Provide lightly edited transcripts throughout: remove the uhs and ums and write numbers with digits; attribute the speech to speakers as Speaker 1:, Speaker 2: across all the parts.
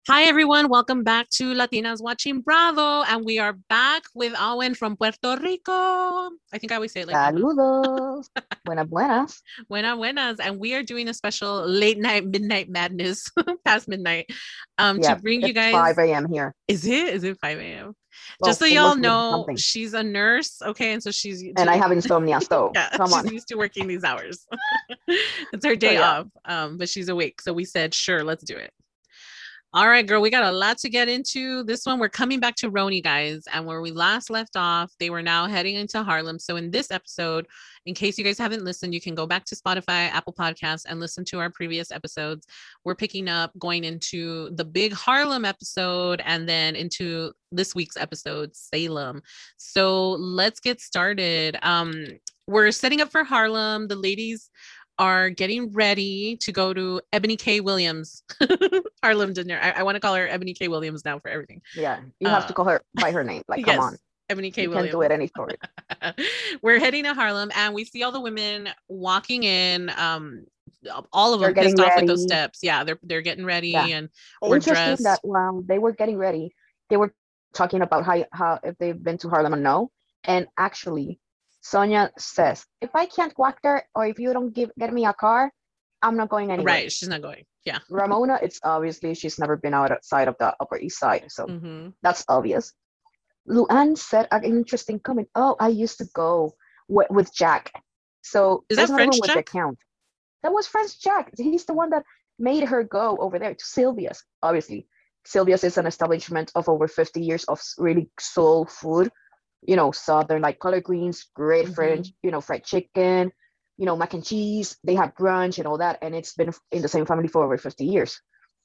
Speaker 1: Hi, everyone. Welcome back to Latinas Watching Bravo. And we are back with Owen from Puerto Rico. I think I always say it like that.
Speaker 2: Saludos. Buenas, buenas.
Speaker 1: Buenas, buenas. And we are doing a special late night, midnight madness past midnight to
Speaker 2: Yeah,
Speaker 1: bring you
Speaker 2: it's
Speaker 1: guys.
Speaker 2: 5 a.m. here.
Speaker 1: Is it 5 a.m.? Just
Speaker 2: Well,
Speaker 1: so
Speaker 2: it
Speaker 1: y'all
Speaker 2: was maybe
Speaker 1: know,
Speaker 2: something.
Speaker 1: she's a nurse. Okay. And so
Speaker 2: And I have insomnia, so
Speaker 1: yeah,
Speaker 2: come
Speaker 1: she's
Speaker 2: on.
Speaker 1: used to working these hours. It's her
Speaker 2: So
Speaker 1: day
Speaker 2: yeah,
Speaker 1: off. But she's awake. So we said, sure, let's do it. All right, girl, we got a lot to get into. This one, we're coming back to Roni, guys. And where we last left off, they were now heading into Harlem. So, in this episode, in case you guys haven't listened, you can go back to Spotify, Apple Podcasts, and listen to our previous episodes. We're picking up going into the big Harlem episode and then into this week's episode, Salem. So, let's get started. We're setting up for Harlem. The ladies are getting ready to go to Ebony K. Williams Harlem dinner. I want to call her Ebony K. Williams now for everything.
Speaker 2: yeah. You have
Speaker 1: Uh,
Speaker 2: to call her by her name. Like, come on.
Speaker 1: yes, Ebony K.
Speaker 2: You can't do
Speaker 1: Williams.
Speaker 2: it any story.
Speaker 1: We're heading to Harlem, and we see all the women walking in. All of
Speaker 2: They're
Speaker 1: them
Speaker 2: getting
Speaker 1: pissed off with those
Speaker 2: ready.
Speaker 1: steps. Yeah, they're getting
Speaker 2: Yeah.
Speaker 1: ready, and we're
Speaker 2: Interesting that
Speaker 1: dressed.
Speaker 2: while they were getting ready, they were talking about how if they've been to Harlem or no. And actually, Sonia says, if I can't walk there or if you don't get me a car, I'm not going anywhere.
Speaker 1: Right, she's not going. Yeah.
Speaker 2: Ramona, it's obviously she's never been outside of the Upper East Side, so
Speaker 1: Mm-hmm.
Speaker 2: that's obvious. Luann said an interesting comment. Oh, I used to go with Jack. So
Speaker 1: Is
Speaker 2: there's
Speaker 1: that
Speaker 2: another one
Speaker 1: French
Speaker 2: with the
Speaker 1: Jack?
Speaker 2: account. That was French Jack. He's the one that made her go over there to Sylvia's. Obviously, Sylvia's is an establishment of over 50 years of really soul food. Southern like collard greens, great
Speaker 1: Mm-hmm.
Speaker 2: French, fried chicken, mac and cheese. They have brunch and all that, and it's been in the same family for over 50 years.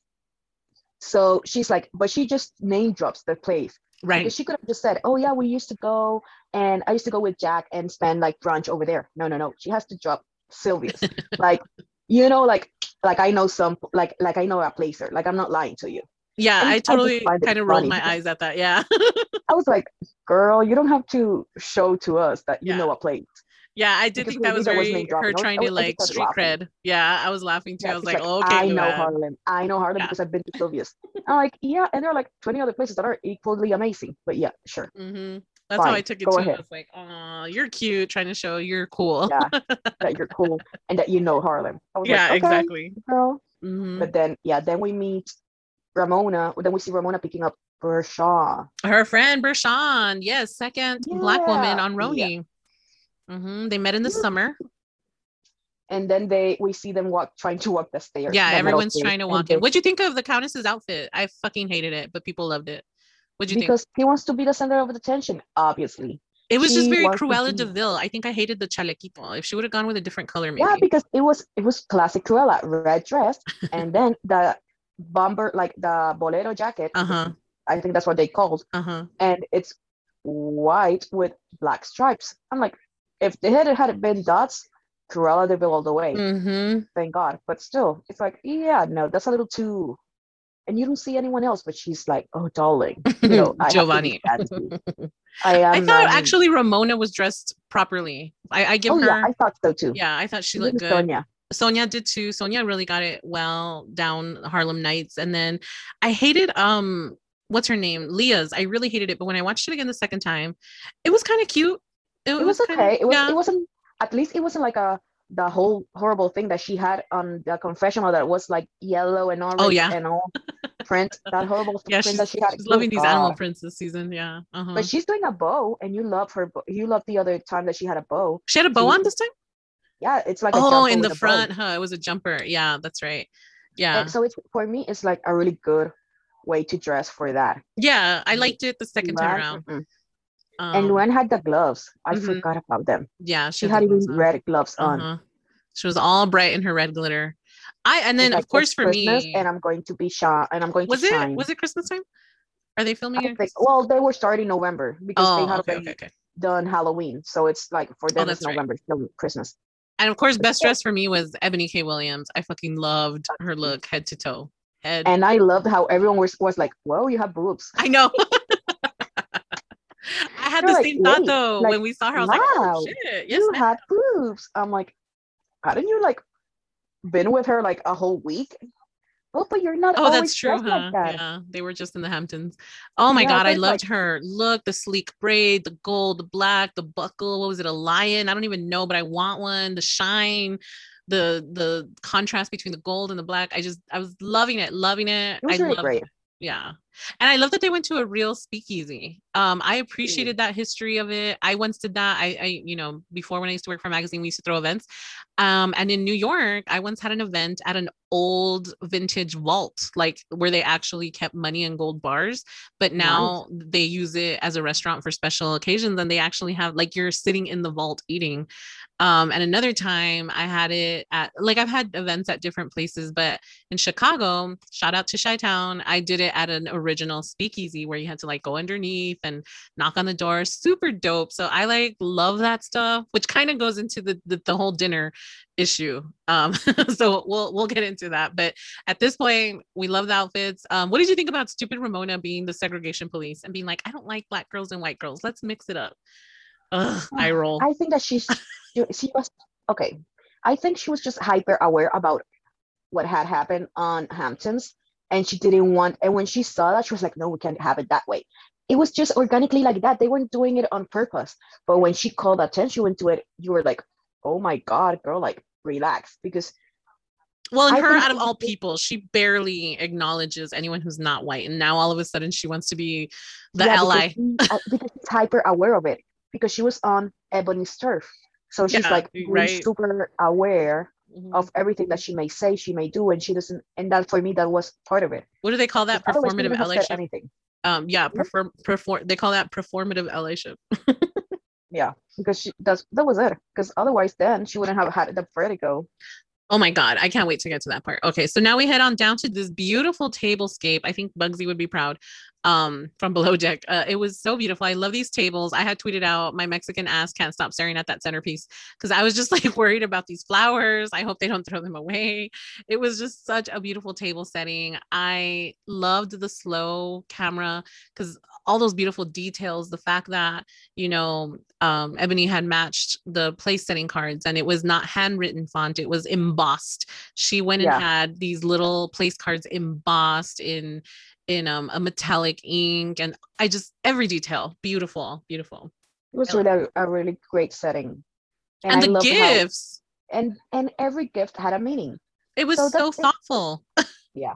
Speaker 2: So she's like, but she just name drops the place because
Speaker 1: Right.
Speaker 2: she could have just said, oh, yeah, we used to go and I used to go with Jack and spend like brunch over there. No, no, no. She has to drop Sylvia's. Like, like I know like I know a placer. Like I'm not lying to you.
Speaker 1: Yeah,
Speaker 2: And
Speaker 1: I
Speaker 2: I just
Speaker 1: totally
Speaker 2: find it
Speaker 1: kind of rolled
Speaker 2: funny
Speaker 1: my
Speaker 2: because
Speaker 1: eyes at that. Yeah.
Speaker 2: I was like, girl, you don't have to show to us that you
Speaker 1: Yeah.
Speaker 2: know a place
Speaker 1: Yeah, I did
Speaker 2: because
Speaker 1: think that was
Speaker 2: Rosita was name
Speaker 1: very her
Speaker 2: dropping.
Speaker 1: trying to
Speaker 2: I just
Speaker 1: like
Speaker 2: started
Speaker 1: street
Speaker 2: laughing.
Speaker 1: cred. Yeah, I was laughing too.
Speaker 2: Yeah,
Speaker 1: I was
Speaker 2: she's
Speaker 1: like,
Speaker 2: like,
Speaker 1: oh, okay,
Speaker 2: I know
Speaker 1: Luann.
Speaker 2: Harlem. I know Harlem
Speaker 1: Yeah.
Speaker 2: because I've been to Sylvia's. I'm like, yeah, and there are like 20 other places that are equally amazing. But yeah, sure,
Speaker 1: Mm-hmm. That's how I
Speaker 2: fine,
Speaker 1: took it
Speaker 2: go
Speaker 1: too. I
Speaker 2: ahead.
Speaker 1: was like, oh, you're cute, trying to show you're cool.
Speaker 2: Yeah, that you're cool and that you know Harlem. I was like,
Speaker 1: Yeah,
Speaker 2: okay,
Speaker 1: exactly.
Speaker 2: girl.
Speaker 1: Mm-hmm.
Speaker 2: But then, yeah, then we meet Ramona. Then we see Ramona picking up Bershaw.
Speaker 1: Her friend Bershawn, yes, second black woman
Speaker 2: Yeah,
Speaker 1: on
Speaker 2: yeah.
Speaker 1: Roni. Mm-hmm. They met in the summer.
Speaker 2: And then we see them trying to walk the stairs,
Speaker 1: Yeah,
Speaker 2: the metal
Speaker 1: everyone's
Speaker 2: stairs,
Speaker 1: trying to
Speaker 2: and
Speaker 1: walk in. What'd you think of the Countess's outfit? I fucking hated it, but people loved it. What'd you think?
Speaker 2: because he wants to be the center of attention. Obviously,
Speaker 1: It was just
Speaker 2: she
Speaker 1: very
Speaker 2: wants to
Speaker 1: Cruella
Speaker 2: be.
Speaker 1: Deville. I think I hated the chalequito. If she would have gone with a different color,
Speaker 2: Yeah,
Speaker 1: maybe.
Speaker 2: because it was classic Cruella, red dress, and then the bomber, like the bolero jacket,
Speaker 1: Uh
Speaker 2: because
Speaker 1: huh.
Speaker 2: I think that's what they called,
Speaker 1: Uh huh.
Speaker 2: and it's white with black stripes. I'm like, if the head had been dots, Cruella de Vil all the way.
Speaker 1: Mm-hmm.
Speaker 2: Thank God. But still, it's like, yeah, no, that's a little too. And you don't see anyone else, but she's like, oh, darling, I have to be
Speaker 1: Giovanni.
Speaker 2: fancy. I
Speaker 1: I
Speaker 2: am.
Speaker 1: thought actually Ramona was dressed properly. I give
Speaker 2: Oh yeah,
Speaker 1: her,
Speaker 2: I thought so too.
Speaker 1: yeah, I thought she looked
Speaker 2: Even
Speaker 1: good.
Speaker 2: Sonia.
Speaker 1: Sonia did too. Sonia really got it well down Harlem Nights. And then I hated what's her name? Leah's. I really hated it. But when I watched it again the second time, it was kind of cute. It
Speaker 2: It
Speaker 1: was
Speaker 2: was
Speaker 1: kind of
Speaker 2: okay. It
Speaker 1: yeah.
Speaker 2: wasn't, at least it wasn't like a the whole horrible thing that she had on the confessional that was like yellow and
Speaker 1: Oh
Speaker 2: orange
Speaker 1: yeah.
Speaker 2: and all print. That horrible
Speaker 1: Yeah,
Speaker 2: print that
Speaker 1: she's
Speaker 2: she had.
Speaker 1: she's
Speaker 2: Good
Speaker 1: loving these animal
Speaker 2: God.
Speaker 1: prints this season. Yeah.
Speaker 2: But
Speaker 1: Uh-huh.
Speaker 2: she's doing a bow, and you love her. You love the other time that she had a bow.
Speaker 1: She had a bow
Speaker 2: She,
Speaker 1: on this time?
Speaker 2: yeah, it's like a
Speaker 1: Oh,
Speaker 2: jumper
Speaker 1: in the
Speaker 2: with a bow.
Speaker 1: front, huh? It was a jumper. Yeah, that's right.
Speaker 2: And
Speaker 1: Yeah.
Speaker 2: so it's for me, it's like a really good way to dress for that.
Speaker 1: Yeah, I
Speaker 2: Lu-
Speaker 1: liked it the second time
Speaker 2: Luan,
Speaker 1: around.
Speaker 2: and
Speaker 1: Um,
Speaker 2: Luan had the gloves. I
Speaker 1: mhm.
Speaker 2: forgot about them.
Speaker 1: Yeah, she
Speaker 2: She
Speaker 1: had the
Speaker 2: had
Speaker 1: gloves
Speaker 2: even
Speaker 1: on.
Speaker 2: red gloves on.
Speaker 1: Uh-huh. She was all bright in her red glitter. I and
Speaker 2: It's
Speaker 1: then
Speaker 2: like
Speaker 1: of
Speaker 2: it's
Speaker 1: course for
Speaker 2: Christmas,
Speaker 1: me,
Speaker 2: and I'm going to be shine, and I'm going to
Speaker 1: was it
Speaker 2: shine.
Speaker 1: was it Christmas time? Are they filming
Speaker 2: I
Speaker 1: at
Speaker 2: think.
Speaker 1: Christmas time?
Speaker 2: Well, they were starting November because they
Speaker 1: Oh,
Speaker 2: had
Speaker 1: okay, okay,
Speaker 2: already
Speaker 1: okay.
Speaker 2: done Halloween, so it's like for
Speaker 1: Oh,
Speaker 2: them it's
Speaker 1: that's right.
Speaker 2: November, still Christmas.
Speaker 1: And of course,
Speaker 2: But
Speaker 1: best
Speaker 2: still,
Speaker 1: dress for me was Ebony K. Williams. I fucking loved her look, head to toe. Head.
Speaker 2: and I loved how everyone was like, "Whoa, you have boobs."
Speaker 1: I know. I had
Speaker 2: They're
Speaker 1: the
Speaker 2: like,
Speaker 1: same thought
Speaker 2: "Wait,
Speaker 1: though when
Speaker 2: like,
Speaker 1: we saw her. I was like, oh
Speaker 2: wow,
Speaker 1: shit, yes,
Speaker 2: you
Speaker 1: ma'am.
Speaker 2: had boobs." I'm like, hadn't you like been with her like a whole week? Oh, but you're not
Speaker 1: Oh, that's
Speaker 2: always
Speaker 1: true,
Speaker 2: dressed like
Speaker 1: huh?
Speaker 2: that.
Speaker 1: Yeah, they were just in the Hamptons. Oh my
Speaker 2: Yeah,
Speaker 1: God, I
Speaker 2: but it's
Speaker 1: loved
Speaker 2: like,
Speaker 1: her look, the sleek braid, the gold, the black, the buckle. What was it, a lion? I don't even know, but I want one. The shine, the contrast between the gold and the black. I was loving it, loving it.
Speaker 2: it
Speaker 1: I
Speaker 2: was really
Speaker 1: loved,
Speaker 2: great.
Speaker 1: yeah. And I love that they went to a real speakeasy. I
Speaker 2: Mm.
Speaker 1: appreciated that history of it. I once did that. Before when I used to work for a magazine, we used to throw events. And in New York, I once had an event at an old vintage vault, like where they actually kept money in gold bars, but
Speaker 2: Nice.
Speaker 1: now they use it as a restaurant for special occasions. And they actually have, like, you're sitting in the vault eating. And another time I had it at, like, I've had events at different places, but in Chicago, shout out to Chi-Town, I did it at an original speakeasy where you had to like go underneath and knock on the door. Super dope. So I like love that stuff, which kind of goes into the whole dinner issue. So we'll get into that. But at this point, we love the outfits. What did you think about stupid Ramona being the segregation police and being like, I don't like black girls and white girls. Let's mix it up. Ugh, I roll.
Speaker 2: I think that she was okay. I think she was just hyper aware about what had happened on Hamptons, and she didn't want. And when she saw that, she was like, "No, we can't have it that way." It was just organically like that. They weren't doing it on purpose. But when she called attention to it, you were like, "Oh my God, girl, like relax," because
Speaker 1: Well, and
Speaker 2: I
Speaker 1: her,
Speaker 2: think
Speaker 1: out of all people, she barely acknowledges anyone who's not white. And now all of a sudden she wants to be the
Speaker 2: yeah,
Speaker 1: ally.
Speaker 2: because she's hyper aware of it because she was on Ebony's turf, so she's
Speaker 1: Yeah,
Speaker 2: like being
Speaker 1: right.
Speaker 2: super aware
Speaker 1: Mhm.
Speaker 2: of everything that she may say, she may do, and she doesn't. And that for me, that was part of it.
Speaker 1: What do they call
Speaker 2: Because
Speaker 1: that?
Speaker 2: otherwise, she
Speaker 1: Performative
Speaker 2: wouldn't have said
Speaker 1: allyship.
Speaker 2: anything.
Speaker 1: Yeah,
Speaker 2: Yep.
Speaker 1: they call that performative allyship.
Speaker 2: Yeah, because that was it. Because otherwise, then she wouldn't have had the vertigo.
Speaker 1: Oh my God, I can't wait to get to that part. Okay, so now we head on down to this beautiful tablescape. I think Bugsy would be proud, from Below Deck. It was so beautiful. I love these tables. I had tweeted out, my Mexican ass can't stop staring at that centerpiece because I was just like worried about these flowers. I hope they don't throw them away. It was just such a beautiful table setting. I loved the slow camera because all those beautiful details, the fact that, Ebony had matched the place setting cards and it was not handwritten font, it was embossed. She went and
Speaker 2: Yeah,
Speaker 1: had these little place cards embossed in a metallic ink, and I just, every detail, beautiful, beautiful.
Speaker 2: it was really a really great setting, and
Speaker 1: And
Speaker 2: I
Speaker 1: the
Speaker 2: loved how
Speaker 1: gifts,
Speaker 2: and every gift had a meaning.
Speaker 1: it was
Speaker 2: So
Speaker 1: so
Speaker 2: that's it.
Speaker 1: thoughtful.
Speaker 2: Yeah,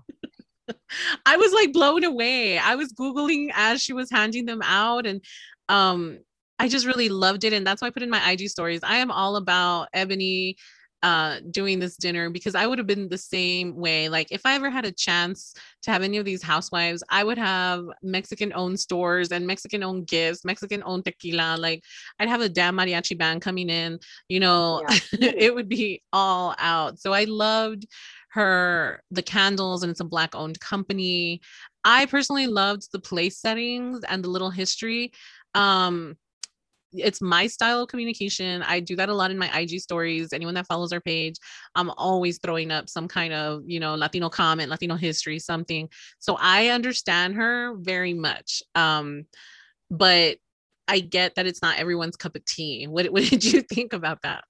Speaker 1: I was like blown away. I was Googling as she was handing them out, and um I just really loved it. And that's why I put in my IG stories. I am all about Ebony doing this dinner because I would have been the same way. Like if I ever had a chance to have any of these housewives, I would have Mexican owned stores and Mexican owned gifts, Mexican owned tequila. Like I'd have a damn mariachi band coming in,
Speaker 2: yeah.
Speaker 1: it would be all out. So I loved the candles, and it's a black owned company. I personally loved the place settings and the little history. Um, it's my style of communication. I do that a lot in my IG stories. Anyone that follows our page, I'm always throwing up some kind of, Latino comment, Latino history, something. So I understand her very much. But I get that it's not everyone's cup of tea. What did you think about that?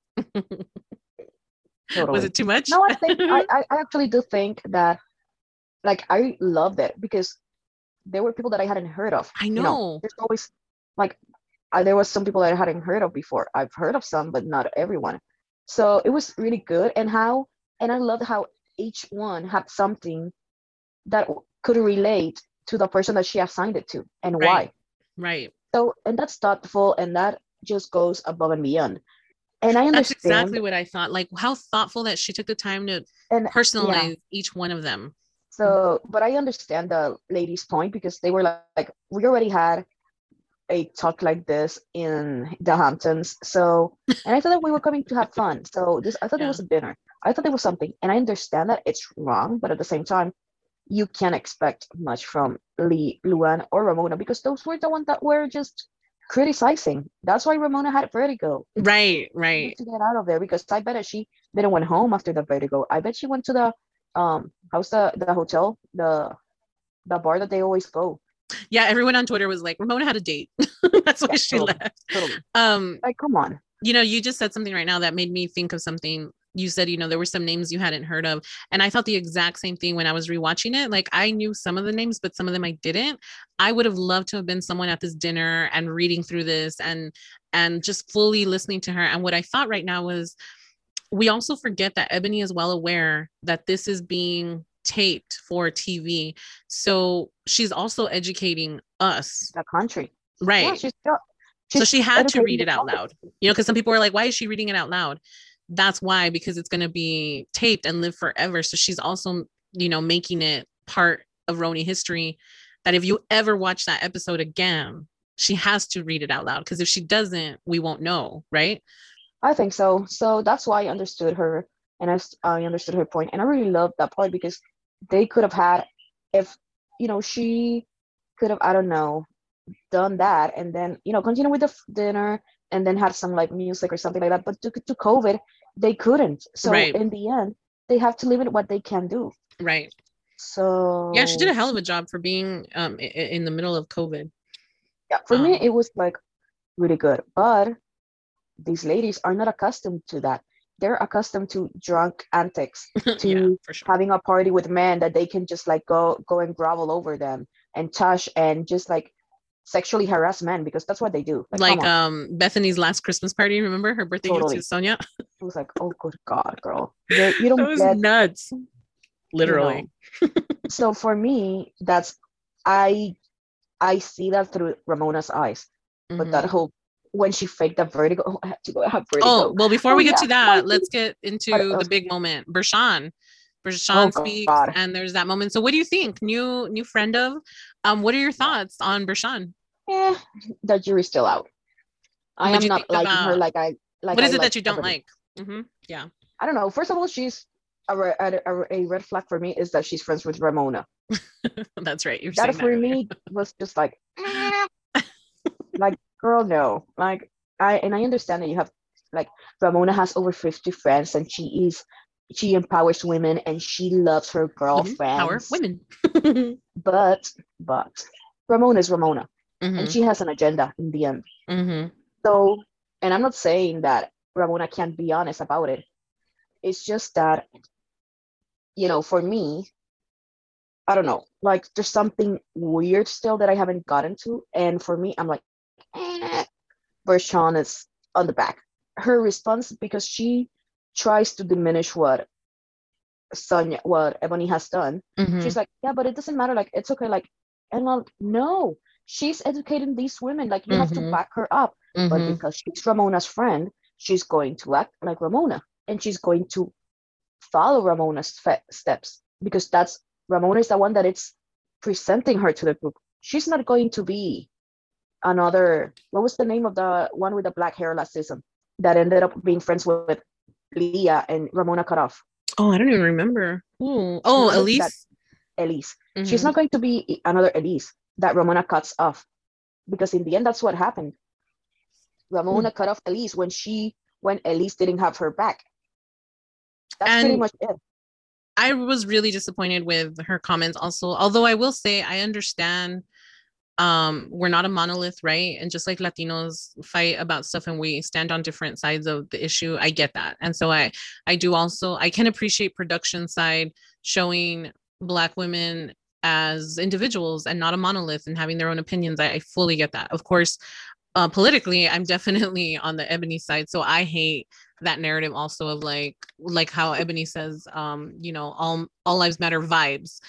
Speaker 1: Was
Speaker 2: Totally.
Speaker 1: it too much?
Speaker 2: No, I think I actually do think that like I loved it because there were people that I hadn't heard of.
Speaker 1: I know.
Speaker 2: There's always like there was some people that I hadn't heard of before. I've heard of some, but not everyone. So it was really good, and I loved how each one had something that could relate to the person that she assigned it to and
Speaker 1: Right.
Speaker 2: why.
Speaker 1: Right.
Speaker 2: So, and that's thoughtful, and that just goes above and beyond. And I
Speaker 1: That's
Speaker 2: understand,
Speaker 1: exactly what I thought. Like how thoughtful that she took the time to
Speaker 2: and yeah.
Speaker 1: personalize each one of them.
Speaker 2: So, but I understand the lady's point because they were like we already had a talk like this in the Hamptons. So, and I thought that we were coming to have fun. So I thought it
Speaker 1: Yeah.
Speaker 2: was a dinner. I thought there was something, and I understand that it's wrong, but at the same time, you can't expect much from Luann, or Ramona because those were the ones that were just criticizing. That's why Ramona had vertigo.
Speaker 1: Right.
Speaker 2: She needed
Speaker 1: Right.
Speaker 2: to get out of there because I bet she didn't went home after the vertigo. I bet she went to the how's the hotel, the bar that they always go.
Speaker 1: Yeah. Everyone on Twitter was like, Ramona had a date. That's why
Speaker 2: Yeah,
Speaker 1: she
Speaker 2: totally,
Speaker 1: left.
Speaker 2: totally.
Speaker 1: Um,
Speaker 2: Like, come on.
Speaker 1: you just said something right now that made me think of something. you said, there were some names you hadn't heard of. And I thought the exact same thing when I was rewatching it. Like I knew some of the names, but some of them I didn't. I would have loved to have been someone at this dinner and reading through this and just fully listening to her. And what I thought right now was we also forget that Ebony is well aware that this is being taped for TV. So she's also educating us.
Speaker 2: The country. Yeah,
Speaker 1: Right. So
Speaker 2: she's
Speaker 1: she had to
Speaker 2: educating
Speaker 1: read
Speaker 2: the
Speaker 1: it out
Speaker 2: public.
Speaker 1: loud, because some people are like, why is she reading it out loud? That's why, because it's going to be taped and live forever. So she's also, making it part of Roni history, that if you ever watch that episode again, she has to read it out loud. Because if she doesn't, we won't know. Right.
Speaker 2: I think so. So that's why I understood her, and I understood her point, and I really loved that part because they could have had, if she could have, I don't know, done that, and then continue with the dinner, and then have some like music or something like that. But due to COVID, they couldn't. So
Speaker 1: Right.
Speaker 2: in the end, they have to limit what they can do.
Speaker 1: Right. Yeah, she did
Speaker 2: So
Speaker 1: a hell of a job for being in the middle of COVID.
Speaker 2: yeah, for me it was like really good. But these ladies are not accustomed to that. They're accustomed to drunk antics,
Speaker 1: Yeah,
Speaker 2: to
Speaker 1: for sure.
Speaker 2: having a party with men that they can just like go and grovel over them and touch and just like sexually harass men, because that's what they do. Like, come
Speaker 1: Like
Speaker 2: on,
Speaker 1: Bethany's last Christmas party, remember her birthday gift to
Speaker 2: totally.
Speaker 1: Sonia?
Speaker 2: It was like, oh, good God, girl, you
Speaker 1: That
Speaker 2: don't
Speaker 1: was
Speaker 2: get,
Speaker 1: nuts.
Speaker 2: you
Speaker 1: Literally.
Speaker 2: know. So for me, that's I I see that through Ramona's eyes, but
Speaker 1: Hmm.
Speaker 2: that whole when she faked that vertigo, oh, I have to go, I have
Speaker 1: Oh,
Speaker 2: vertigo.
Speaker 1: well, before
Speaker 2: Oh
Speaker 1: we get
Speaker 2: yeah,
Speaker 1: to
Speaker 2: my
Speaker 1: that,
Speaker 2: feet.
Speaker 1: let's get
Speaker 2: What
Speaker 1: into the
Speaker 2: else?
Speaker 1: big moment. Bershawn.
Speaker 2: Oh
Speaker 1: Bershawn speaks,
Speaker 2: God.
Speaker 1: and there's that moment. So what do you think? New friend of what are your
Speaker 2: Yeah.
Speaker 1: thoughts on Bershawn?
Speaker 2: Yeah, the jury's still out. I
Speaker 1: What do
Speaker 2: am
Speaker 1: you think
Speaker 2: not liking her
Speaker 1: about
Speaker 2: like
Speaker 1: what is
Speaker 2: I
Speaker 1: it
Speaker 2: like
Speaker 1: that you don't
Speaker 2: Ebony.
Speaker 1: like? Yeah.
Speaker 2: I don't know. First of all, she's a red flag for me is that she's friends with Ramona.
Speaker 1: That's right. You were
Speaker 2: That
Speaker 1: saying that
Speaker 2: for
Speaker 1: earlier.
Speaker 2: me was just like, like girl, no. Like I understand that you have like Ramona has over 50 friends and she empowers women and she loves her
Speaker 1: Women power
Speaker 2: girlfriends.
Speaker 1: women.
Speaker 2: But but Ramona is Ramona and
Speaker 1: Hmm.
Speaker 2: she has an agenda in the end.
Speaker 1: Hmm.
Speaker 2: So, and I'm not saying that Ramona can't be honest about it. It's just that, for me, I don't know, like there's something weird still that I haven't gotten to. And for me, I'm like, Vershawn is on the back. Her response, because she tries to diminish what Ebony has done.
Speaker 1: Hmm.
Speaker 2: She's like, yeah, but it doesn't matter. Like, it's okay. Like, and I'm like, no, she's educating these women. Like, you have to
Speaker 1: Hmm.
Speaker 2: back her up. But
Speaker 1: Hmm.
Speaker 2: because she's Ramona's friend, she's going to act like Ramona and she's going to follow Ramona's steps because that's Ramona is the one that it's presenting her to the group. She's not going to be another. What was the name of the one with the black hair last season that ended up being friends with Leah and Ramona cut off?
Speaker 1: Oh, I don't even remember. Ooh. Oh,
Speaker 2: Remember that
Speaker 1: Elise.
Speaker 2: Elise? She's
Speaker 1: Hmm.
Speaker 2: not going to be another Elise that Ramona cuts off because in the end, that's what happened. Ramona cut off Elise when Elise didn't have her back. That's pretty
Speaker 1: And
Speaker 2: much it.
Speaker 1: I was really disappointed with her comments also. Although I will say I understand we're not a monolith, right? And just like Latinos fight about stuff and we stand on different sides of the issue, I get that. And so I do also I can appreciate production side showing black women as individuals and not a monolith and having their own opinions. I fully get that. Of course, politically, I'm definitely on the Ebony side. So I hate that narrative also of like how Ebony says, all lives matter vibes,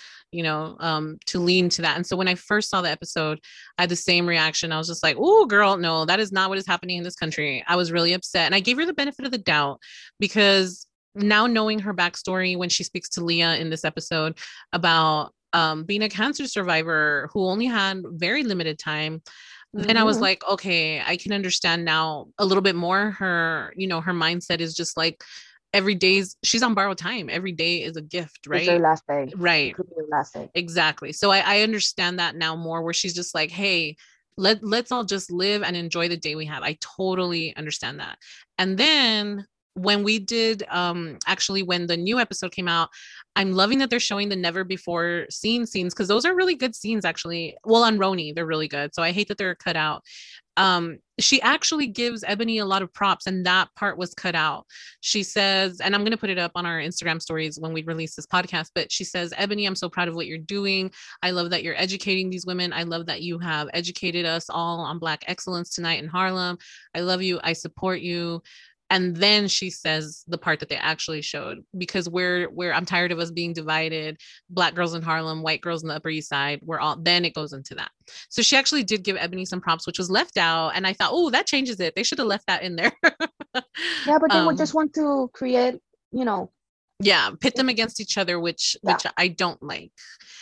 Speaker 1: to lean to that. And so when I first saw the episode, I had the same reaction. I was just like, oh girl, no, that is not what is happening in this country. I was really upset. And I gave her the benefit of the doubt because now knowing her backstory when she speaks to Leah in this episode about being a cancer survivor who only had very limited time, then I was
Speaker 2: Mm-hmm.
Speaker 1: like, okay, I can understand now a little bit more. Her mindset is just like every day's she's on borrowed time. Every day is a gift,
Speaker 2: It's her
Speaker 1: right?
Speaker 2: last day. It
Speaker 1: Right.
Speaker 2: could be her last day.
Speaker 1: Exactly. So I understand that now more where she's just like, hey, let's all just live and enjoy the day we have. I totally understand that. And then when we did actually when the new episode came out, I'm loving that they're showing the never before scenes because those are really good scenes actually. Well, on Roni, they're really good. So I hate that they're cut out. She actually gives Ebony a lot of props, and that part was cut out. She says, and I'm going to put it up on our Instagram stories when we release this podcast, but she says, Ebony, I'm so proud of what you're doing. I love that you're educating these women. I love that you have educated us all on Black excellence tonight in Harlem. I love you. I support you. And then she says the part that they actually showed, because we're I'm tired of us being divided. Black girls in Harlem, white girls in the Upper East Side. We're all, then it goes into that. So she actually did give Ebony some props, which was left out. And I thought, oh, that changes it. They should have left that in there.
Speaker 2: Yeah, but they would just want to create, you know.
Speaker 1: Yeah, pit them against each other, which I don't like.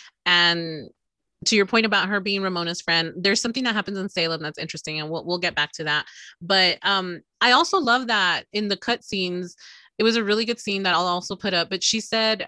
Speaker 1: And to your point about her being Ramona's friend, there's something that happens in Salem that's interesting, and we'll get back to that. But I also love that in the cut scenes, it was a really good scene that I'll also put up. But she said,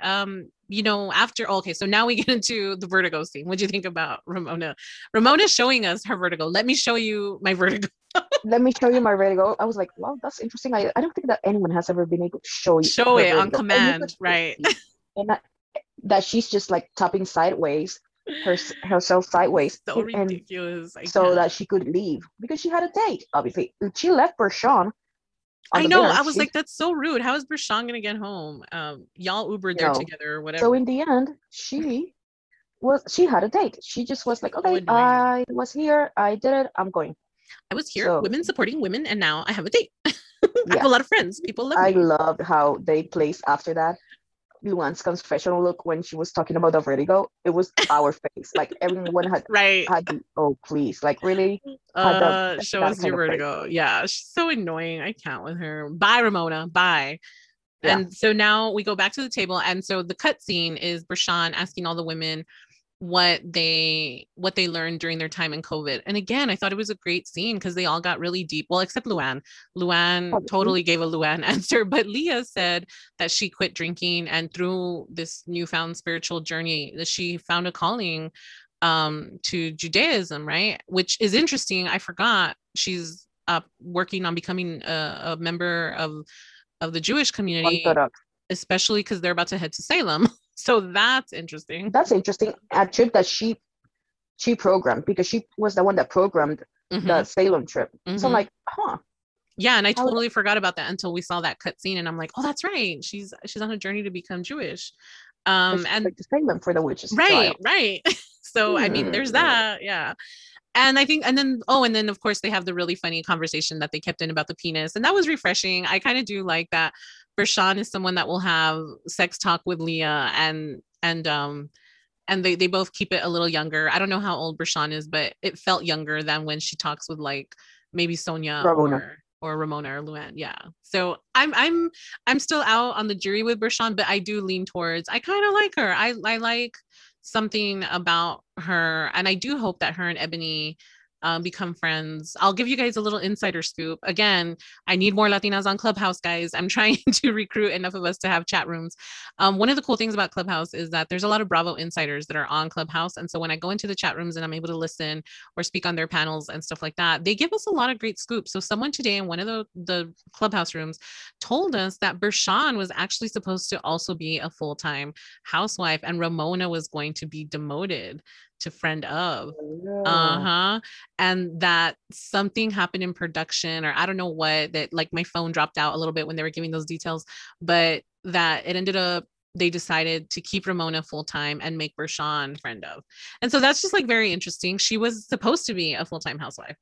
Speaker 1: after, okay, so now we get into the vertigo scene. What do you think about Ramona? Ramona's showing us her vertigo. Let me show you my vertigo.
Speaker 2: Let me show you my vertigo. I was like, wow, that's interesting. I don't think that anyone has ever been able to show
Speaker 1: it vertigo on command, right?
Speaker 2: And that she's just like tapping sideways, herself sideways.
Speaker 1: So ridiculous.
Speaker 2: So that she could leave, because she had a date, obviously. She left Bershawn.
Speaker 1: I know. I was like, that's so rude. How is Bershawn gonna get home? Y'all Ubered there together or whatever.
Speaker 2: So in the end, she had a date. She just was like, okay, I was here, I did it, I'm going.
Speaker 1: I was here, women supporting women, and now I have a date. I have a lot of friends. People love me.
Speaker 2: I loved how they placed after that Luann's confessional look when she was talking about the vertigo. It was our face. Like everyone had oh please, like really
Speaker 1: show us your vertigo. Yeah, she's so annoying. I can't with her. Bye, Ramona. Bye. Yeah. And so now we go back to the table, and so the cut scene is Bershawn asking all the women what they learned during their time in COVID. And again, I thought it was a great scene because they all got really deep. Well, except Luann. Luann totally gave a Luann answer, but Leah said that she quit drinking, and through this newfound spiritual journey, that she found a calling to Judaism, right? Which is interesting. I forgot she's working on becoming a member of the Jewish community, especially because they're about to head to Salem. So that's interesting.
Speaker 2: That's interesting. A trip that she programmed, because she was the one that programmed the Salem trip. So I'm like, huh.
Speaker 1: Yeah, and I totally forgot about that until we saw that cut scene, and I'm like, oh, that's right. She's on a journey to become Jewish. And
Speaker 2: like to Salem for the witches.
Speaker 1: Right. So I mean, there's that. Yeah. And I think, and then of course they have the really funny conversation that they kept in about the penis, and that was refreshing. I kind of do like that. Bershawn is someone that will have sex talk with Leah, and they both keep it a little younger. I don't know how old Bershawn is, but it felt younger than when she talks with like maybe Sonia or Ramona or Luann. Yeah. So I'm still out on the jury with Bershawn, but I do lean towards, I kind of like her. I like something about her, and I do hope that her and Ebony become friends. I'll give you guys a little insider scoop. Again, I need more Latinas on Clubhouse, guys. I'm trying to recruit enough of us to have chat rooms. One of the cool things about Clubhouse is that there's a lot of Bravo insiders that are on Clubhouse. And so when I go into the chat rooms and I'm able to listen or speak on their panels and stuff like that, they give us a lot of great scoops. So someone today in one of the Clubhouse rooms told us that Bershawn was actually supposed to also be a full-time housewife, and Ramona was going to be demoted to friend of. And that something happened in production, or I don't know what, that like my phone dropped out a little bit when they were giving those details, but that it ended up, they decided to keep Ramona full-time and make Bershawn friend of. And so that's just like very interesting. She was supposed to be a full-time housewife.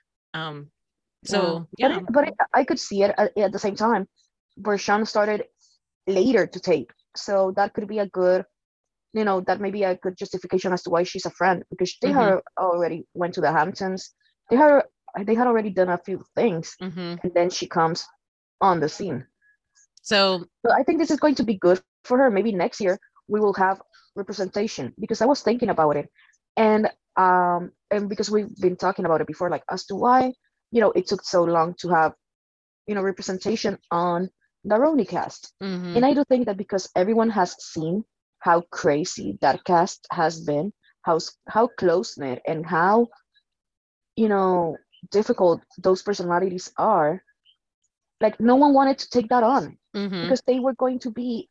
Speaker 1: So yeah.
Speaker 2: But I could see it at the same time. Bershawn started later to tape, so that could be a good, that may be a good justification as to why she's a friend, because they had already went to the Hamptons. They had already done a few things, and then she comes on the scene.
Speaker 1: So
Speaker 2: I think this is going to be good for her. Maybe next year we will have representation, because I was thinking about it, and because we've been talking about it before, like as to why it took so long to have representation on the RHONY cast. And I do think that because everyone has seen how crazy that cast has been, how close-knit and how difficult those personalities are. Like no one wanted to take that on, because they were going to be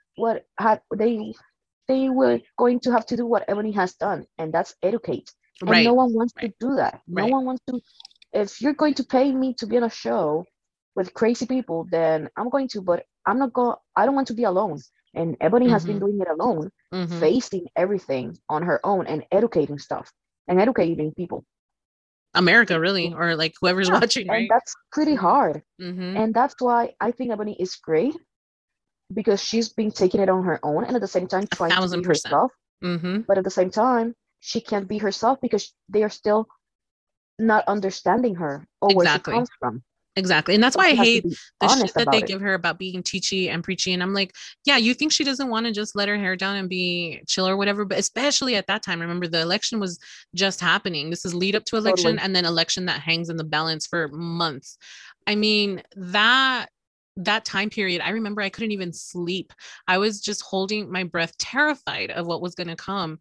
Speaker 2: they were going to have to do what Ebony has done, and that's educate. And no one wants to do that. No one wants to if you're going to pay me to be on a show with crazy people, then I'm going to, but I don't want to be alone. And Ebony has been
Speaker 1: Mm-hmm.
Speaker 2: doing it alone,
Speaker 1: Mm-hmm.
Speaker 2: facing everything on her own and educating stuff and educating people.
Speaker 1: America, really, or like whoever's
Speaker 2: Yeah,
Speaker 1: watching,
Speaker 2: and
Speaker 1: right?
Speaker 2: that's pretty hard.
Speaker 1: Mm-hmm.
Speaker 2: And that's why I think Ebony is great because she's been taking it on her own and at the same time
Speaker 1: A
Speaker 2: trying to be
Speaker 1: thousand percent.
Speaker 2: herself.
Speaker 1: Mm-hmm.
Speaker 2: But at the same time, she can't be herself because they are still not understanding her or where she
Speaker 1: Exactly.
Speaker 2: comes from.
Speaker 1: Exactly. And that's
Speaker 2: So
Speaker 1: why I
Speaker 2: she has to
Speaker 1: hate
Speaker 2: be
Speaker 1: the shit
Speaker 2: honest
Speaker 1: that they
Speaker 2: about it.
Speaker 1: give her about being teachy and preachy. And I'm like, yeah, you think she doesn't want to just let her hair down and be chill or whatever. But especially at that time, remember the election was just happening. This is lead up to election
Speaker 2: Totally.
Speaker 1: and then election that hangs in the balance for months. I mean, that time period, I remember I couldn't even sleep. I was just holding my breath, terrified of what was going to come.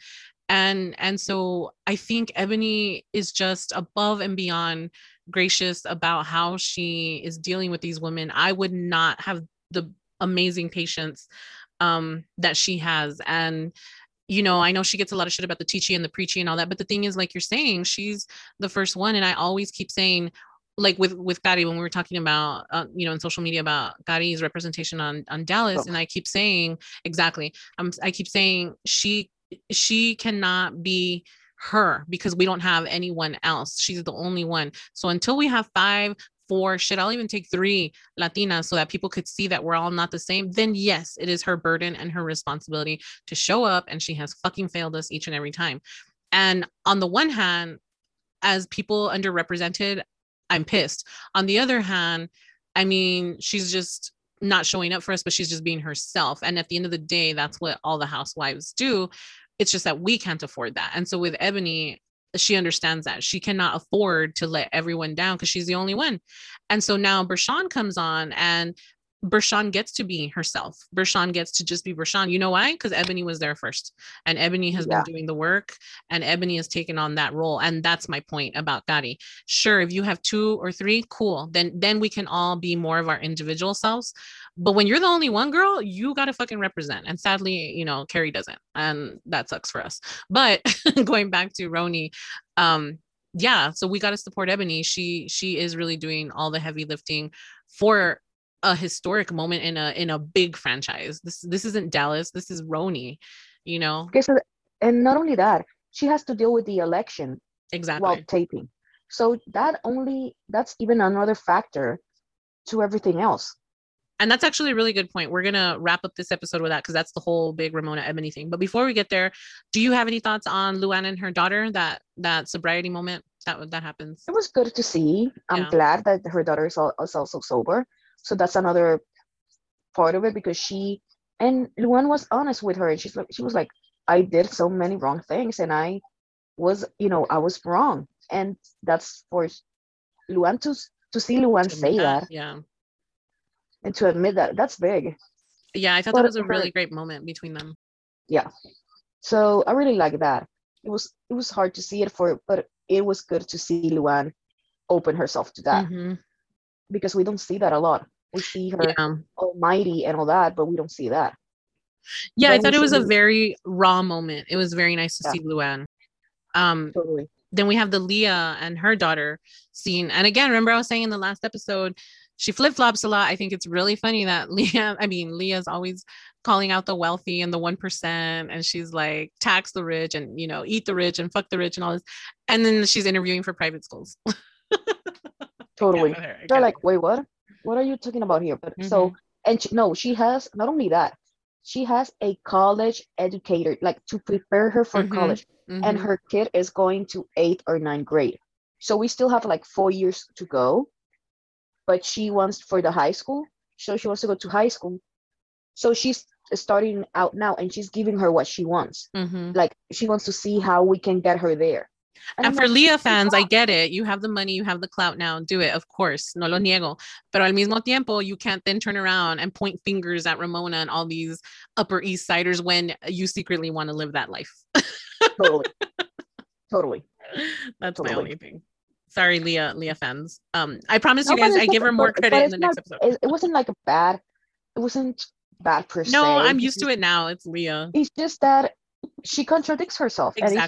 Speaker 1: And so I think Ebony is just above and beyond gracious about how she is dealing with these women. I would not have the amazing patience that she has. And I know she gets a lot of shit about the teachy and the preachy and all that, but the thing is, like you're saying, she's the first one. And I always keep saying, like with Gary, when we were talking about in social media about Gary's representation on Dallas,
Speaker 2: So,
Speaker 1: and I keep saying exactly, I keep saying she cannot be her because we don't have anyone else. She's the only one. So until we have 5, 4, shit, I'll even take 3 Latinas so that people could see that we're all not the same, then yes, it is her burden and her responsibility to show up. And she has fucking failed us each and every time. And on the one hand, as people underrepresented, I'm pissed. On the other hand, I mean, she's just not showing up for us, but she's just being herself. And at the end of the day, that's what all the housewives do. It's just that we can't afford that. And so with Ebony, she understands that she cannot afford to let everyone down because she's the only one. And so now Bershawn comes on and Bershawn gets to be herself. Bershawn gets to just be Bershawn. You know why? Because Ebony was there first. And Ebony has been
Speaker 2: yeah.
Speaker 1: doing the work and Ebony has taken on that role. And that's my point about Gotti. Sure, if you have 2 or 3, cool. Then we can all be more of our individual selves. But when you're the only one girl, you gotta fucking represent. And sadly, Carrie doesn't. And that sucks for us. But going back to Roni, yeah, so we gotta support Ebony. She is really doing all the heavy lifting for a historic moment in a big franchise. This isn't Dallas. This is Roni. You know
Speaker 2: Okay, so, and not only that, she has to deal with the election while
Speaker 1: exactly.
Speaker 2: taping. So that's even another factor to everything else.
Speaker 1: And that's actually a really good point. We're gonna wrap up this episode with that because that's the whole big Ramona Ebony thing. But before we get there, do you have any thoughts on Luann and her daughter? That sobriety moment that happens.
Speaker 2: It was good to see. I'm
Speaker 1: Yeah.
Speaker 2: glad that her daughter is also sober. So that's another part of it because and Luan was honest with her and she was like, I did so many wrong things and I was wrong. And that's for Luan to see Luan
Speaker 1: To admit
Speaker 2: say
Speaker 1: that.
Speaker 2: that
Speaker 1: Yeah.
Speaker 2: and to admit that that's big.
Speaker 1: Yeah, I thought that
Speaker 2: But
Speaker 1: was a
Speaker 2: her
Speaker 1: really great moment between them.
Speaker 2: yeah. So I really like that. It was hard to see it but it was good to see Luan open herself to that
Speaker 1: Mm-hmm.
Speaker 2: because we don't see that a lot. We see her
Speaker 1: Yeah.
Speaker 2: almighty and all that, but we don't see that.
Speaker 1: Yeah, I
Speaker 2: Then
Speaker 1: thought
Speaker 2: we
Speaker 1: it was a
Speaker 2: see
Speaker 1: very raw moment. It was very nice to
Speaker 2: yeah,
Speaker 1: see Luann. Um,
Speaker 2: totally.
Speaker 1: then we have the Leah and her daughter scene. And again, remember I was saying in the last episode, she flip flops a lot. I think it's really funny that Leah's always calling out the wealthy and the 1%. And she's like, tax the rich and, eat the rich and fuck the rich and all this. And then she's interviewing for private schools. I can't
Speaker 2: Totally.
Speaker 1: with her. I
Speaker 2: They're
Speaker 1: can't.
Speaker 2: like, wait, what? What are you talking about here? But
Speaker 1: Mm-hmm.
Speaker 2: so, and no, she has not only that, she has a college educator, like to prepare her for
Speaker 1: Mm-hmm.
Speaker 2: college. And
Speaker 1: Mm-hmm.
Speaker 2: her kid is going to eighth or ninth grade. So we still have like 4 years to go, but she wants for the high school. So she wants to go to high school. So she's starting out now and she's giving her what she wants.
Speaker 1: Mm-hmm.
Speaker 2: Like she wants to see how we can get her there. And
Speaker 1: And
Speaker 2: I'm
Speaker 1: for
Speaker 2: like,
Speaker 1: Leah
Speaker 2: good
Speaker 1: fans, I
Speaker 2: job.
Speaker 1: get it. You have the money, you have the clout now. Do it, of course. No lo niego. Pero al mismo tiempo, you can't then turn around and point fingers at Ramona and all these Upper East Siders when you secretly want to live that life.
Speaker 2: Totally. Totally.
Speaker 1: That's my
Speaker 2: Totally.
Speaker 1: only thing. Sorry, Leah fans. I promise you
Speaker 2: No, but
Speaker 1: guys, I
Speaker 2: it's
Speaker 1: give
Speaker 2: okay.
Speaker 1: her more
Speaker 2: But
Speaker 1: credit in
Speaker 2: it's
Speaker 1: the
Speaker 2: not.
Speaker 1: next episode.
Speaker 2: It wasn't like a bad. It wasn't bad per
Speaker 1: No,
Speaker 2: se.
Speaker 1: I'm used to it now. It's Leah.
Speaker 2: It's just that she contradicts herself, and it's just
Speaker 1: Exactly.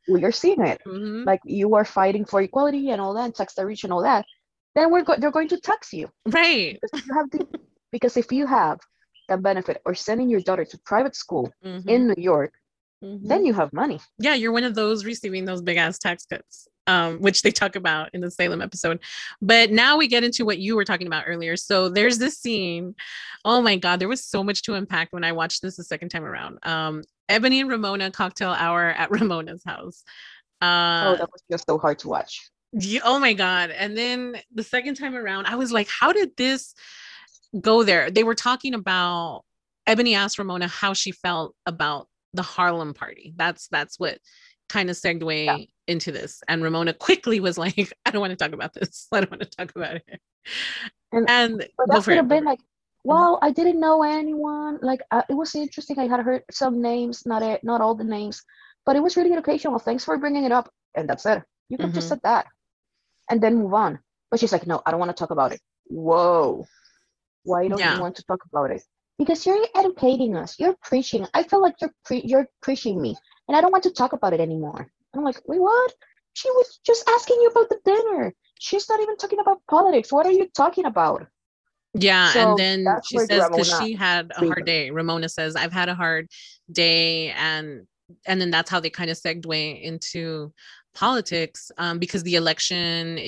Speaker 2: we are seeing it.
Speaker 1: Mhm.
Speaker 2: Like you are fighting for equality and all that, tax the rich and all that. Then they're going to tax you
Speaker 1: Right.
Speaker 2: because you have the because if you have the benefit or sending your daughter to private school in
Speaker 1: Mhm.
Speaker 2: New York, then
Speaker 1: Mhm.
Speaker 2: you have money.
Speaker 1: Yeah, you're one of those receiving those big ass tax cuts, which they talk about in the Salem episode. But now we get into what you were talking about earlier. So there's this scene. Oh my God, there was so much to unpack when I watched this the second time around. Ebony and Ramona cocktail hour at Ramona's house.
Speaker 2: Oh,
Speaker 1: Uh,
Speaker 2: that was just so hard to watch.
Speaker 1: oh my God. And then the second time around, I was like, how did this go there? They were talking about Ebony asked Ramona how she felt about the Harlem party. That's what kind of segued
Speaker 2: Yeah.
Speaker 1: into this. And Ramona quickly was like, I don't want to talk about this. I don't want to talk about it.
Speaker 2: And
Speaker 1: And
Speaker 2: but
Speaker 1: go
Speaker 2: that
Speaker 1: for
Speaker 2: could
Speaker 1: it.
Speaker 2: have
Speaker 1: Go
Speaker 2: been
Speaker 1: for it.
Speaker 2: like,
Speaker 1: Mhm.
Speaker 2: well, I didn't know anyone. Like it was interesting. I had heard some names, not all the names, but it was really educational. Thanks for bringing it up. And that's it. You could have just
Speaker 1: Mhm.
Speaker 2: said that and then move on. But she's like, no, I don't want to talk about it. Whoa, why don't you
Speaker 1: Yeah.
Speaker 2: want to talk about it? Because you're educating us. You're preaching. I feel like you're preaching me, and I don't want to talk about it anymore. And I'm like, wait, what? She was just asking you about the dinner. She's not even talking about politics. What are you talking about?
Speaker 1: Yeah. And
Speaker 2: So
Speaker 1: then
Speaker 2: that's
Speaker 1: she
Speaker 2: where
Speaker 1: says, because
Speaker 2: Ramona
Speaker 1: she had a
Speaker 2: freed
Speaker 1: hard
Speaker 2: them.
Speaker 1: day. Ramona says, I've had a hard day. And then that's how they kind of segue into politics, because the election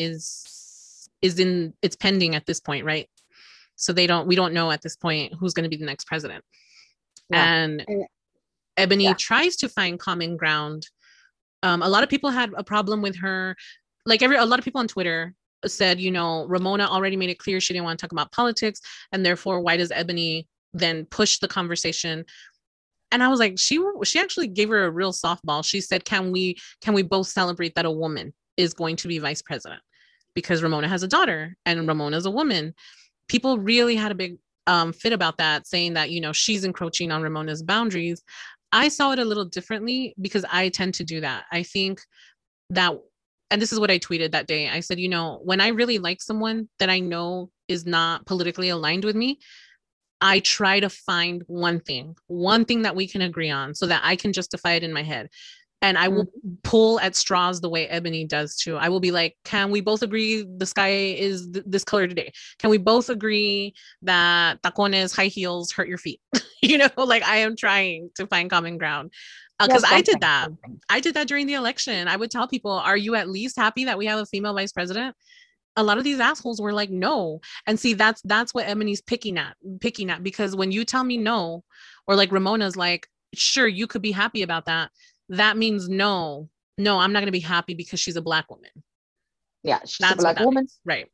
Speaker 1: is in it's pending at this point, right? So we don't know at this point who's going to be the next president.
Speaker 2: Yeah,
Speaker 1: And
Speaker 2: and
Speaker 1: Ebony
Speaker 2: yeah,
Speaker 1: tries to find common ground. A lot of people had a problem with her. Like a lot of people on Twitter said, Ramona already made it clear she didn't want to talk about politics, and therefore, why does Ebony then push the conversation? And I was like, she actually gave her a real softball. She said, can we both celebrate that a woman is going to be vice president? Because Ramona has a daughter and Ramona's a woman. People really had a big fit about that, saying that, she's encroaching on Ramona's boundaries. I saw it a little differently because I tend to do that. I think that, and this is what I tweeted that day. I said, when I really like someone that I know is not politically aligned with me, I try to find one thing that we can agree on so that I can justify it in my head. And I will
Speaker 2: mhm.
Speaker 1: pull at straws the way Ebony does too. I will be like, can we both agree the sky is this color today? Can we both agree that tacones, high heels hurt your feet? Like I am trying to find common ground.
Speaker 2: Yeah,
Speaker 1: Because I did
Speaker 2: something,
Speaker 1: that.
Speaker 2: something.
Speaker 1: I did that during the election. I would tell people, are you at least happy that we have a female vice president? A lot of these assholes were like, no. And see, that's what Ebony's picking at, because when you tell me no, or like Ramona's like, sure, you could be happy about that. That means no, no, I'm not gonna be happy because she's a black woman.
Speaker 2: Yeah, she's a
Speaker 1: That's what
Speaker 2: black
Speaker 1: that
Speaker 2: woman,
Speaker 1: means. Right.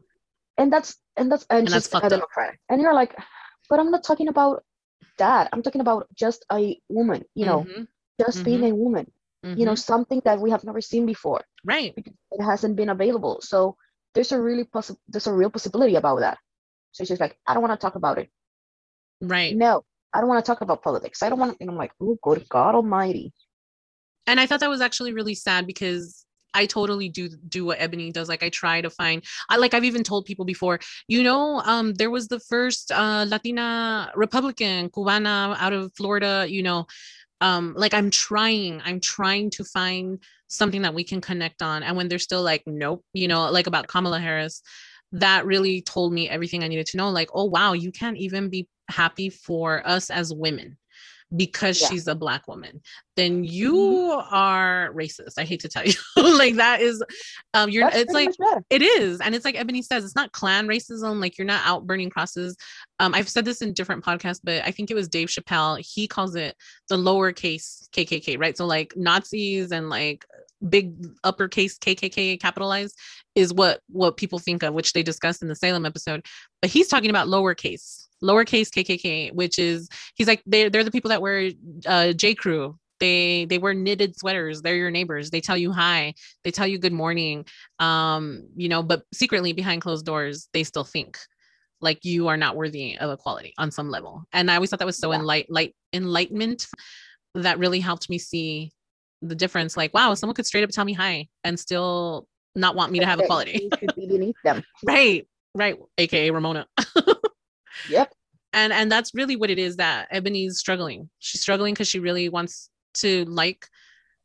Speaker 2: and
Speaker 1: And that's
Speaker 2: she's a
Speaker 1: fucked up.
Speaker 2: Democrat. And you're like, but I'm not talking about that. I'm talking about just a woman.
Speaker 1: Mm-hmm.
Speaker 2: Just being
Speaker 1: Mm-hmm.
Speaker 2: a woman.
Speaker 1: Mm-hmm.
Speaker 2: Something that we have never seen before
Speaker 1: Right.
Speaker 2: because it hasn't been available. So there's a real possibility about that. So she's like, I don't want to talk about it.
Speaker 1: Right.
Speaker 2: No, I don't want to talk about politics. I don't want. And I'm like, oh, good God Almighty.
Speaker 1: And I thought that was actually really sad because I totally do what Ebony does. Like I try to find, I've even told people before, there was the first Latina Republican Cubana out of Florida, like I'm trying to find something that we can connect on. And when they're still like, nope, like about Kamala Harris, that really told me everything I needed to know. Like, oh wow, you can't even be happy for us as women because
Speaker 2: Yeah.
Speaker 1: she's a black woman, then
Speaker 2: Mhm.
Speaker 1: you are racist. I hate to tell you. Like that is you're
Speaker 2: That's
Speaker 1: it's
Speaker 2: pretty
Speaker 1: like
Speaker 2: much that.
Speaker 1: it is. And it's like Ebony says, it's not clan racism. Like you're not out burning crosses. I've said this in different podcasts, but I think it was Dave Chappelle. He calls it the lowercase KKK, right? So like Nazis and like big uppercase KKK capitalized is what people think of, which they discussed in the Salem episode. But he's talking about lowercase KKK, which is he's like they're the people that wear J Crew. They wear knitted sweaters. They're your neighbors. They tell you hi. They tell you good morning. But secretly behind closed doors, they still think like you are not worthy of equality on some level. And I always thought that was so
Speaker 2: Yeah.
Speaker 1: enlightenment that really helped me see the difference. Like, wow, someone could straight up tell me hi and still not want me to
Speaker 2: Think
Speaker 1: have
Speaker 2: that
Speaker 1: equality.
Speaker 2: you should be beneath them.
Speaker 1: Right, right. AKA Ramona.
Speaker 2: Yep.
Speaker 1: And that's really what it is that Ebony's struggling. She's struggling because she really wants to like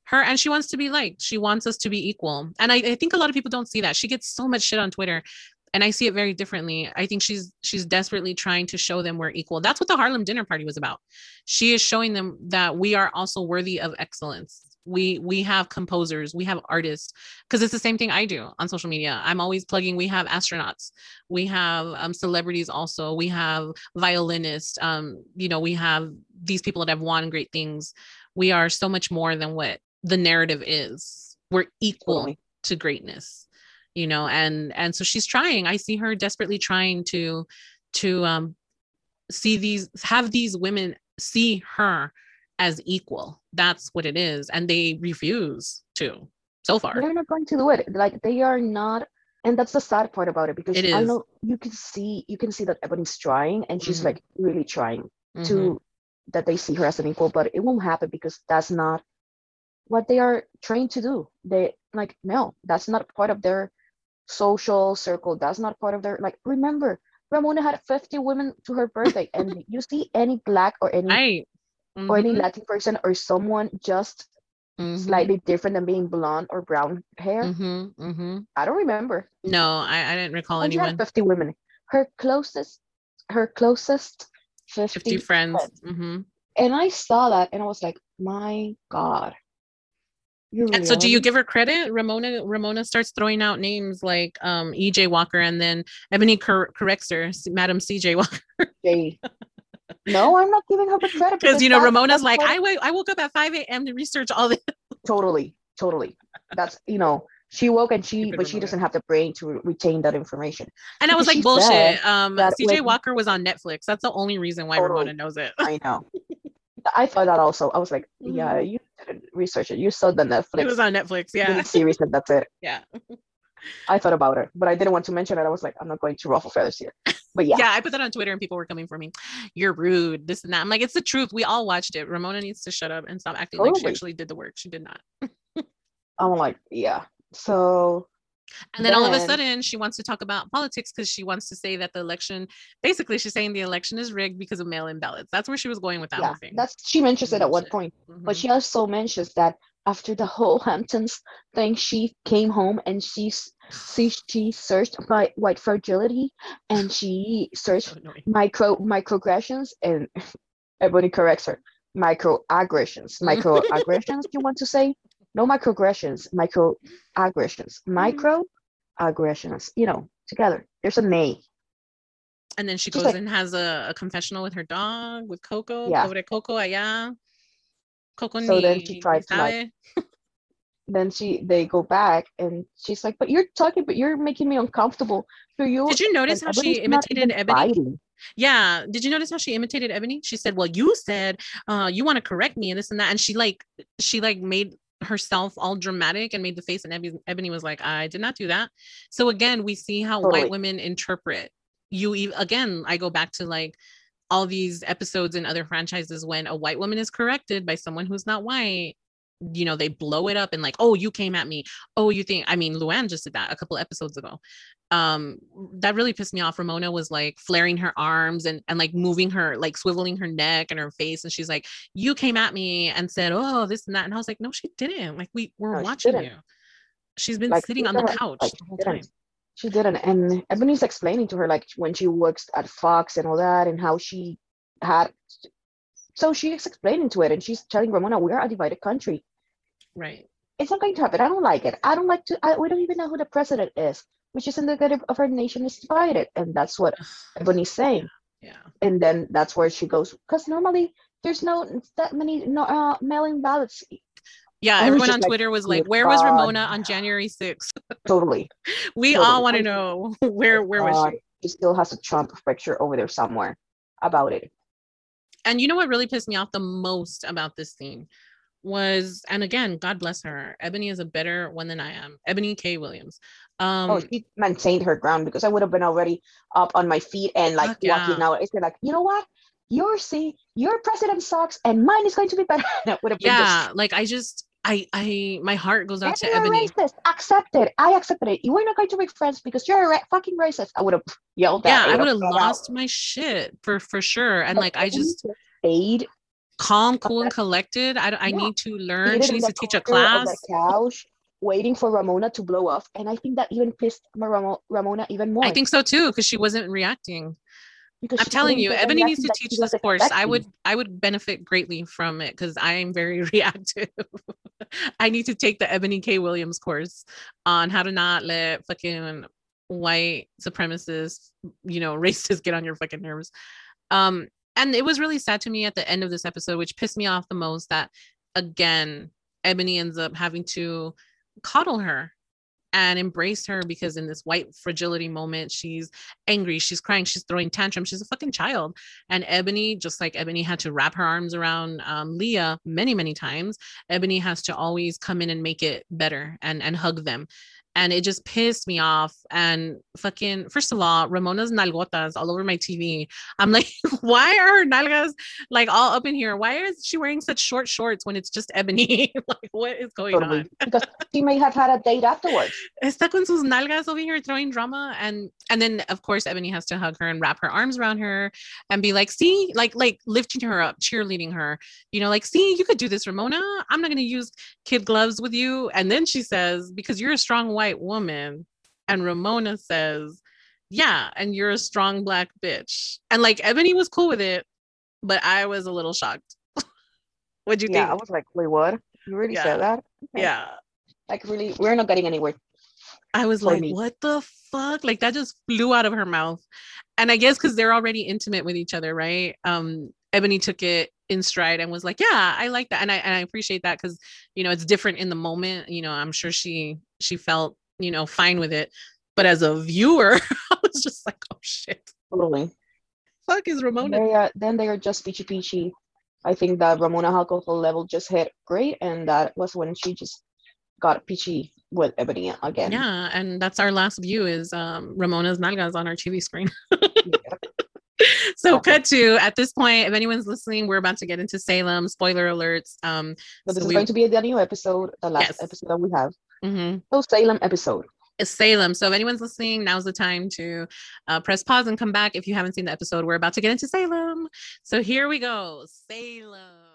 Speaker 1: her, and she wants to be liked. She wants us to be equal. And I think a lot of people don't see that. She gets so much shit on Twitter, and I see it very differently. I think she's desperately trying to show them we're equal. That's what the Harlem Dinner Party was about. She is showing them that we are also worthy of excellence. We have composers, we have artists, because it's the same thing I do on social media. I'm always plugging. We have astronauts, we have celebrities, also we have violinists, we have these people that have won great things. We are so much more than what the narrative is. We're equal to greatness, and so she's trying. I see her desperately trying to have these women see her as equal. That's what it is. And they refuse to, so far.
Speaker 2: They're not going to do it. Like, they are not. And that's the sad part about it, because I know you can see that Ebony's trying, and she's like really trying to that they see her as an equal, but it won't happen, because that's not what they are trained to do. They like, no, that's not part of their social circle. That's not part of their, like, remember, Ramona had 50 women to her birthday, and you see any Black or any or any Latin person or someone just slightly different than being blonde or brown hair? I don't remember.
Speaker 1: No, I didn't recall anyone.
Speaker 2: She had 50 women. Her closest 50
Speaker 1: friends.
Speaker 2: And I saw that, and I was like, my God.
Speaker 1: And so do you give her credit? Ramona starts throwing out names like EJ Walker, and then Ebony corrects her, Madam CJ Walker.
Speaker 2: No, I'm not giving her the credit,
Speaker 1: because Ramona's like, I woke up at 5 a.m. to research all this. Totally.
Speaker 2: That's she woke, and she doesn't have the brain to retain that information.
Speaker 1: And I was like, bullshit. CJ Walker was on Netflix. That's the only reason why Ramona knows it.
Speaker 2: I know. I thought that also. I was like, yeah, you didn't research it. You saw the Netflix.
Speaker 1: It was on Netflix, yeah.
Speaker 2: Series, and that's it.
Speaker 1: Yeah.
Speaker 2: I thought about it, but I didn't want to mention it. I was like, I'm not going to ruffle feathers here. But yeah.
Speaker 1: Yeah, I put that on Twitter, and people were coming for me. You're rude, this and that. I'm like, it's the truth. We all watched it. Ramona needs to shut up and stop acting like she actually did the work. She did not.
Speaker 2: I'm like, yeah. So
Speaker 1: and then all of a sudden she wants to talk about politics, because she wants to say that the election, basically she's saying the election is rigged because of mail-in ballots. That's where she was going with that whole thing.
Speaker 2: She mentions it at one point. But she also mentions that after the whole Hamptons thing, she came home and she searched by white fragility, and she searched microaggressions, and everybody corrects her. Microaggressions. You want to say? No microaggressions, microaggressions. Microaggressions, together. There's a name.
Speaker 1: And then she goes and has a confessional with her dog, with Coco.
Speaker 2: Yeah.
Speaker 1: Sobre Coco allá. Coco
Speaker 2: so then she tried to then they go back, and she's like, but you're making me uncomfortable.
Speaker 1: Did you notice how she imitated Ebony? Fighting. Yeah. Did you notice how she imitated Ebony? She said, well, you said you want to correct me and this and that. And she made herself all dramatic and made the face, and Ebony was like, I did not do that. So again, we see how white women interpret you. Again, I go back to like all these episodes in other franchises when a white woman is corrected by someone who's not white, they blow it up and like, oh, you came at me. Oh, you think, Luann just did that a couple episodes ago. That really pissed me off. Ramona was like flaring her arms and like moving her, like swiveling her neck and her face. And she's like, you came at me and said, oh, this and that. And I was like, no, she didn't. Like we're watching you. She's been sitting on the couch the whole time.
Speaker 2: She didn't. And Ebony's explaining to her, like, when she works at Fox and all that, and how she had. So she's explaining to it, and she's telling Ramona, we're a divided country.
Speaker 1: Right.
Speaker 2: It's not going to happen. I don't like it. We don't even know who the president is, which is indicative of our nation is divided. And that's what Ebony's saying.
Speaker 1: Yeah.
Speaker 2: And then that's where she goes, because normally there's that many mail-in ballots.
Speaker 1: Yeah, everyone on Twitter was like, where was Ramona on January 6th?
Speaker 2: Totally.
Speaker 1: We all want to know where was she?
Speaker 2: She still has a Trump picture over there somewhere about it.
Speaker 1: And you know what really pissed me off the most about this scene was, and again, God bless her, Ebony is a better one than I am. Ebony K. Williams.
Speaker 2: She maintained her ground, because I would have been already up on my feet and like walking out. It's like, you know what? Your president sucks and mine is going to be better. That would have been
Speaker 1: like my heart goes out to Ebony.
Speaker 2: Racist. I accepted it. You were not going to make friends because you're a fucking racist. I would have yelled that.
Speaker 1: Yeah, I would have lost my shit for sure. And like, I just
Speaker 2: stayed
Speaker 1: calm,
Speaker 2: But
Speaker 1: cool, and
Speaker 2: that,
Speaker 1: collected. I
Speaker 2: yeah,
Speaker 1: need to learn.
Speaker 2: seated
Speaker 1: She
Speaker 2: on
Speaker 1: needs
Speaker 2: the
Speaker 1: to teach a
Speaker 2: corner of the
Speaker 1: class.
Speaker 2: couch, waiting for Ramona to blow off. And I think that even pissed Ramona even
Speaker 1: I
Speaker 2: more
Speaker 1: think so too, because she wasn't reacting.
Speaker 2: because
Speaker 1: I'm
Speaker 2: she
Speaker 1: telling
Speaker 2: couldn't
Speaker 1: you,
Speaker 2: get the
Speaker 1: Ebony needs
Speaker 2: reaction
Speaker 1: to
Speaker 2: that she
Speaker 1: teach
Speaker 2: was
Speaker 1: this course. I
Speaker 2: expecting.
Speaker 1: would I would benefit greatly from it because I am very reactive. I need to take the Ebony K. Williams course on how to not let fucking white supremacists, racists get on your fucking nerves. Um, and it was really sad to me at the end of this episode, which pissed me off the most that again, Ebony ends up having to coddle her and embrace her because in this white fragility moment, she's angry, she's crying, she's throwing tantrums, she's a fucking child. And Ebony, just like Ebony had to wrap her arms around Leah many, many times, Ebony has to always come in and make it better and hug them. And it just pissed me off. And fucking, first of all, Ramona's nalgotas all over my TV. I'm like, why are her nalgas like all up in here? Why is she wearing such short shorts when it's just Ebony? Like, what is going on?
Speaker 2: Totally. Because she may have had a date afterwards.
Speaker 1: Está con sus nalgas over here throwing drama, and then of course Ebony has to hug her and wrap her arms around her and be like, see, like lifting her up, cheerleading her, like, see, you could do this, Ramona. I'm not going to use kid gloves with you. And then she says, because you're a strong white woman. And Ramona says, yeah, and you're a strong black bitch. And like Ebony was cool with it, but I was a little shocked. What'd you
Speaker 2: Yeah, I
Speaker 1: think?
Speaker 2: was like, wait, what? You really
Speaker 1: Yeah,
Speaker 2: said that? Okay.
Speaker 1: yeah.
Speaker 2: Like, really, we're not getting anywhere
Speaker 1: I was
Speaker 2: for
Speaker 1: like,
Speaker 2: me.
Speaker 1: what the fuck? Like that just flew out of her mouth. And I guess because they're already intimate with each other, right? Ebony took it in stride and was like, yeah, I like that. And I appreciate that because it's different in the moment. I'm sure she felt, fine with it. But as a viewer, I was just like, oh shit.
Speaker 2: Totally.
Speaker 1: Fuck is Ramona.
Speaker 2: Then they are just peachy peachy. I think that Ramona alcohol level just hit great, and that was when she just got peachy with Ebony again.
Speaker 1: Yeah, and that's our last view is Ramona's nalgas on our TV screen.
Speaker 2: Yeah,
Speaker 1: So
Speaker 2: exactly.
Speaker 1: cut to at this point, if anyone's listening, we're about to get into Salem. Spoiler alerts.
Speaker 2: So this
Speaker 1: So
Speaker 2: is
Speaker 1: we
Speaker 2: going to be the new episode, the last
Speaker 1: yes.
Speaker 2: episode that we have.
Speaker 1: Mm-hmm.
Speaker 2: So Salem episode.
Speaker 1: It's Salem. So if anyone's listening, now's the time to press pause and come back if you haven't seen the episode. We're about to get into Salem. So here we go. Salem.